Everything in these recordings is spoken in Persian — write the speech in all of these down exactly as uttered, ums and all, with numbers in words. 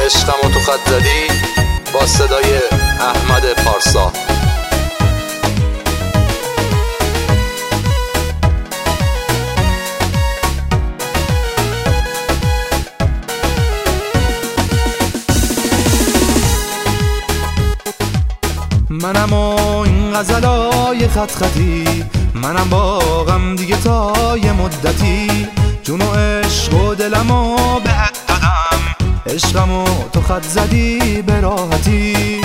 عشقمو تو خط زدی با صدای احمد پارسا. منم و این غزلای خط خطی، منم با غم دیگه تا یه مدتی، جون و عشق و دلمو بهت دادم، عشقمو تو خط زدی به راحتی.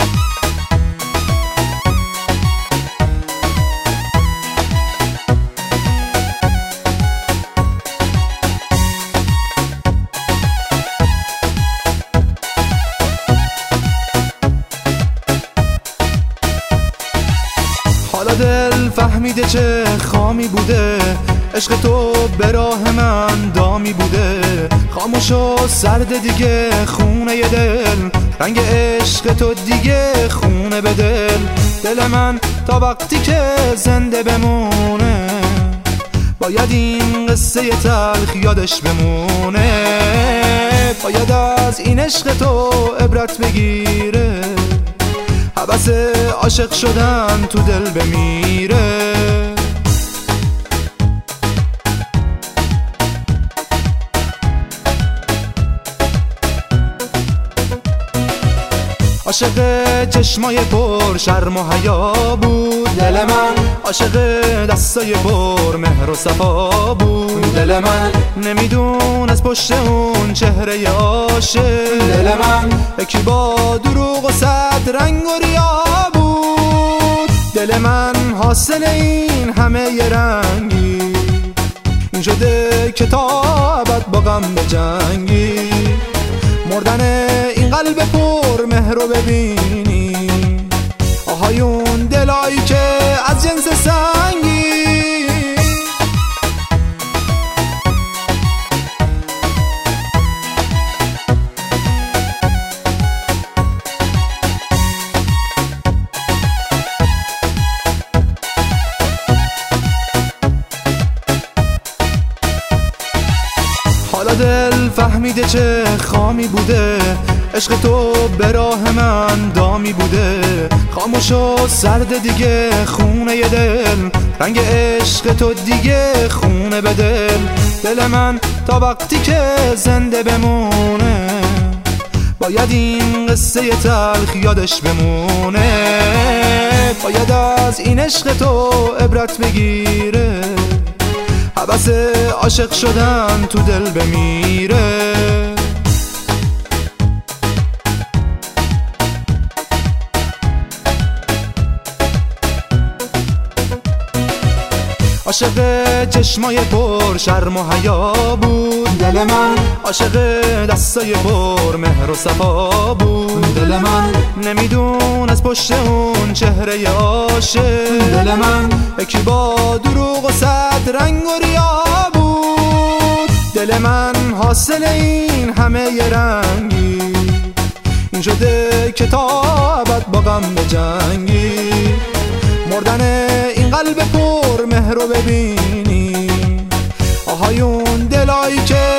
حالا دل فهمیده چه خامی بوده، عشق تو به راه من دامی بوده، خاموش و سرد دیگه خونه ی دل، رنگ عشق تو دیگه خونه به دل. دل من تا وقتی که زنده بمونه، باید این قصه تلخ یادش بمونه، باید از این عشق تو عبرت بگیره، حبس عاشق شدن تو دل بمیره. عاشق چشمای پر شرم و حیا بود دل من، عاشق دستای پر مهر و صفا بود دل من، نمیدون از پشت اون چهره عاشق دل من، یکی با دروغ و صد رنگ و ریا بود دل من. حاصل این همه ی رنگی این شده که تا ابد با غم بجنگی، مردن این قلب پر مهر رو ببینی، آهای اون دلایی که از جنس سنگی. حالا دل فهمیده چه خامی بوده، عشق تو به راه من دامی بوده، خاموش و سرد دیگه خونه ی دل، رنگ عشق تو دیگه خونه به دل. دل من تا وقتی که زنده بمونه، باید این قصه تلخ یادش بمونه، باید از این عشق تو عبرت بگیره، حبس عاشق شدن تو دل بمیره. عاشق چشمای پر شرم و حیا بود دل من، عاشق دستای پر مهر و صفا بود دل من، نمیدون از پشت اون چهره عاشق دل من، یکی با دروغ و صد رنگ و ریا بود دل من. حاصل این همه ی رنگی این شده که تا ابد با غم بجنگی، مردن این قلب پر مهر رو ببینی، آهای اون دلایی که